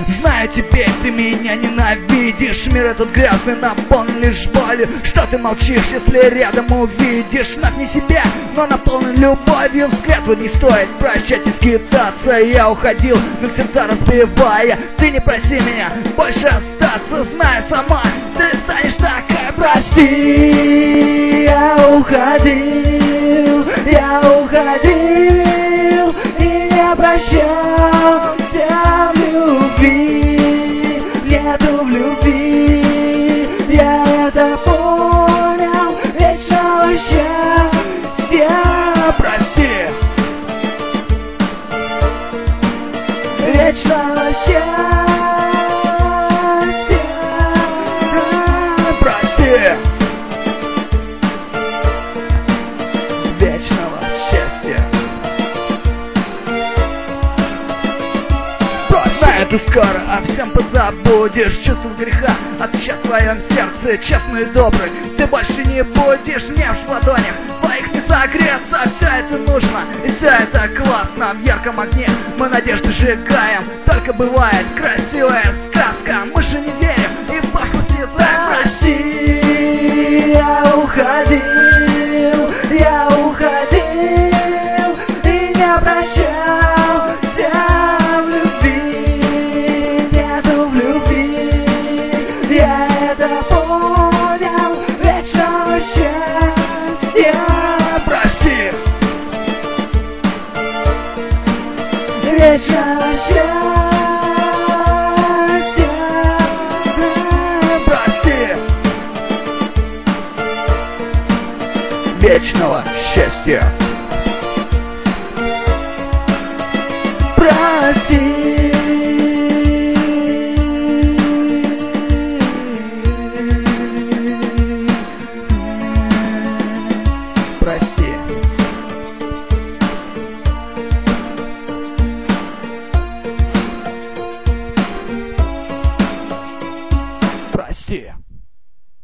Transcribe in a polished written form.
Знаю, теперь ты меня ненавидишь. Мир этот грязный, наполнен лишь болью. Что ты молчишь, если рядом увидишь? Над не себя, но наполнен любовью. Взгляд вот не стоит прощать и скитаться. Я уходил, но сердца разбивая. Ты не проси меня больше остаться. Знаю сама, ты станешь такая. Прости, я уходил и не прощался в любви. Нету в любви, я это понял. Вечного счастья. Прости, вечного счастья. Прости, вечного счастья. Знаю, ты скоро о всем позабудешь. Чувство греха отчас в твоем сердце. Честный и добрый ты больше не будешь. Мне в ладонях твоих не согреться. Все это нужно и все это классно. В ярком огне мы надежды сжигаем. Только бывает красивая сказка. Мы же не верим и в пошлости так. Прости, я уходил и не прощался в любви. Нету в любви, я это понял. Вечного счастья. Прости, вечного счастья. Прости, вечного счастья. Прости.